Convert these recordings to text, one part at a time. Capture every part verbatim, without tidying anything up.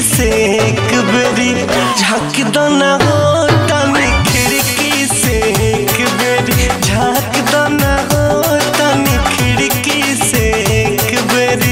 से एक बेरी झाँक दो ना हो तनी खिड़की से एक बेरी झाँक दो ना हो तनी खिड़की से एक बेरी।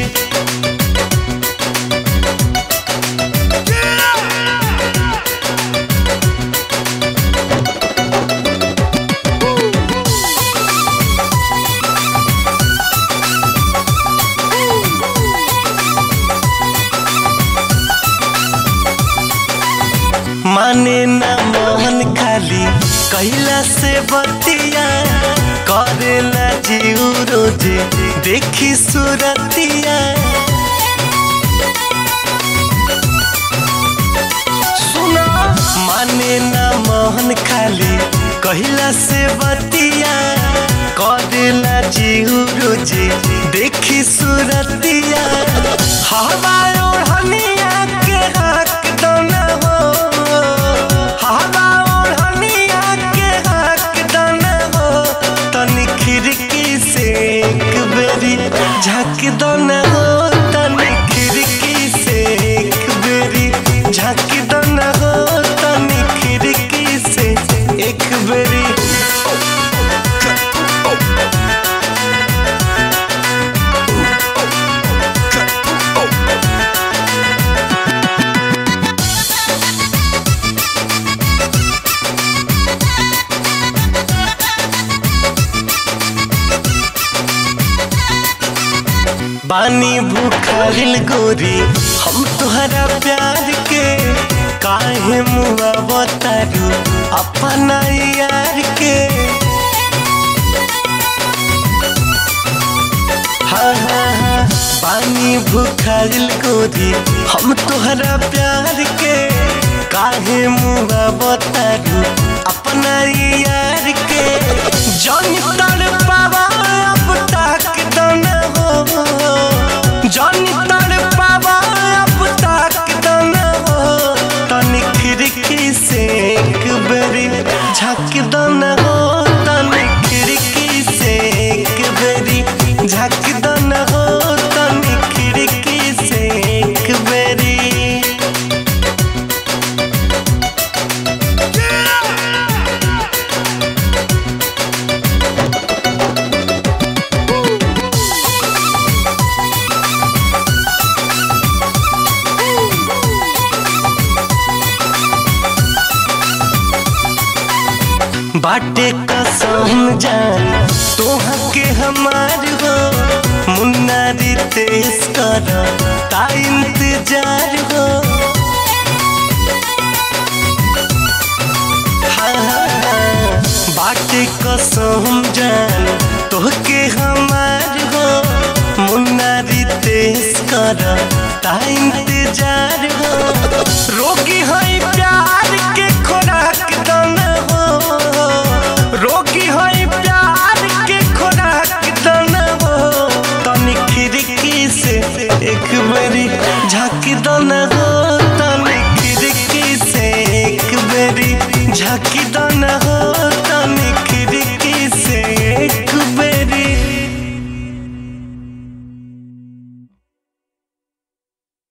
माने ना मोहन खाली कैला से बतिया करेला जीव रोजे देखी सुरतिया। सुना माने ना मोहन खाली कैला से बतिया करेला जीव रोजे देखी सुरतिया। हवा ओढ़निया के हक दो ना हो खिड़की से एक बेरी झाँक दो ना हो तनी खिड़की से एक बेरी झाँक दो ना हो तनी खिड़की से एक बेरी। बानी भूखारिल गोरी हम तुहरा प्यार के काहे मुआ बतारू अपना यार के। हाँ हाँ हाँ बानी भूखारिल गोरी हम तुहरा प्यार के काहे मुआ बतारू अपना यार के। जानी तड़पावा अब तक दो ना हो जानी तड़पावा अब तक दो ना हो तनी खिड़की से एक बेरी झाँक दो ना हो तनी खिड़की से एक बेरी झाँक दो ना हो तनी खिड़की से एक बेरी। बाटे कसम जान तोहा के हमार हो मुन्ना रितेश कर ता इंतजार हो। हाँ हाँ हाँ बाटे कसम जान तोह के हमार हो मुन्ना रितेश कर ता इंतजार हो। रोगी है प्यार के खोराक दो ना हो रोगी है प्यार के खोराक दो ना हो तनी खिड़की से एक बेरी झाँक दो ना हो तनी खिड़की से एक बेरी झाँक दो ना हो।